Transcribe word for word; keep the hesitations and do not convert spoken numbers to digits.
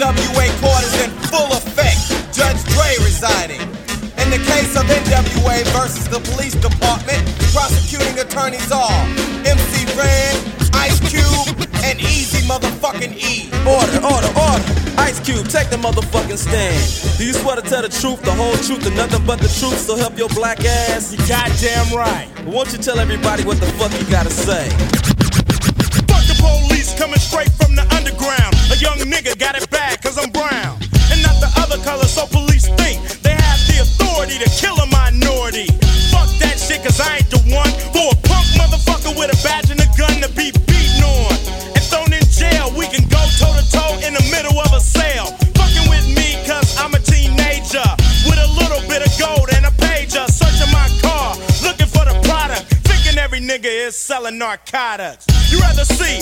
W A court is in full effect. Judge Dre resigning. In the case of N W A versus the police department, prosecuting attorneys are M C Ren, Ice Cube, and Easy motherfucking E. Order, order, order. Ice Cube, take the motherfucking stand. Do you swear to tell the truth, the whole truth, and nothing but the truth, so help your black ass? You goddamn right. Won't you tell everybody what the fuck you gotta say? Fuck the police coming straight from the underground. A young nigga got it bad cause I'm brown. And not the other color, so police think they have the authority to kill a minority. Fuck that shit cause I ain't the one for a punk motherfucker with a badge and a gun to be beaten on and thrown in jail. We can go toe to toe in the middle of a sale. Fucking with me cause I'm a teenager with a little bit of gold and a pager. Searching my car, looking for the product, thinking every nigga is selling narcotics. You rather see